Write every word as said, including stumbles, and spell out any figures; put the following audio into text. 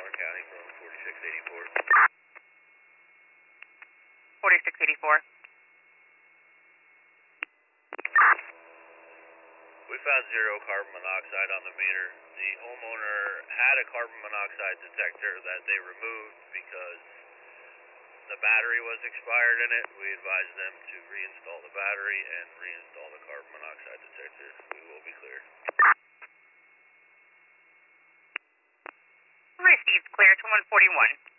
Warren County from forty-six eighty-four. forty-six eighty-four. We found zero carbon monoxide on the meter. The homeowner had a carbon monoxide detector that they removed because the battery was expired in it. We advised them to reinstall the battery and reinstall the carbon monoxide detector. We will be clear. Received, clear to one forty-one.